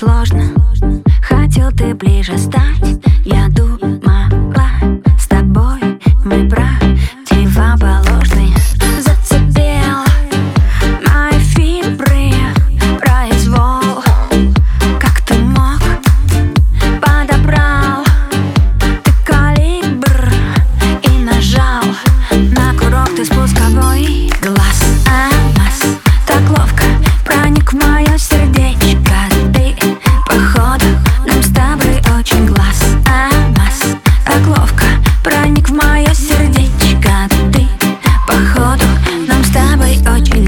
сложно. Хотел ты ближе стать. Я думала, с тобой мы противоположные. Зацепил мои фибры произвол. Как ты мог? Подобрал ты калибр и нажал на курок ты спусковой. Глаз алмаз так ловко проник в мое сердечко. Ты, походу, нам с тобой очень глаз алмаз так ловко проник в мое сердечко. Ты, походу, нам с тобой очень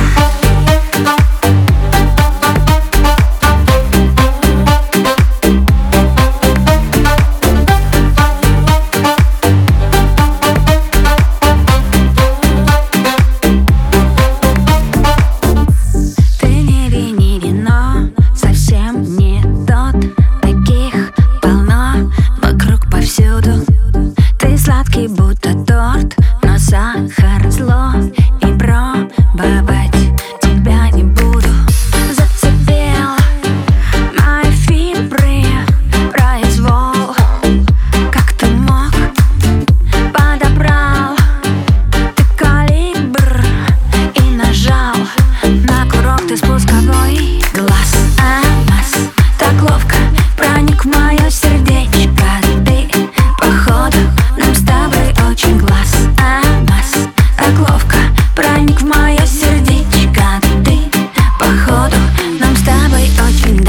сладкий, будто торт, но сахар зло, и пробовать тебя не буду. Зацепил мои фибры произвол. Как ты мог? Подобрал ты калибр и нажал на курок ты спусковой. Глаз алмаз так ловко проник в мое сердечко. Ты, походу, нам с тобой очень глаз алмаз так ловко проник в мое сердечко. Ты, походу, нам с тобой очень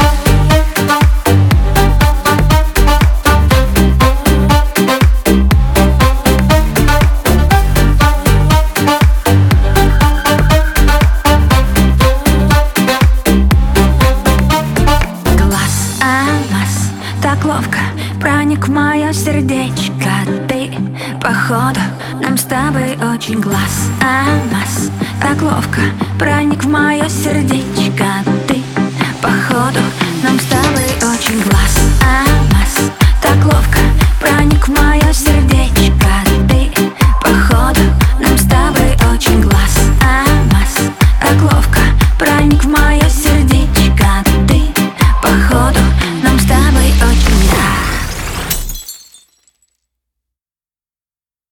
Глаз алмаз так ловко проник в мое сердечко. Ты, походу, нам с тобой очень глаз алмаз так ловко проник в мое сердечко.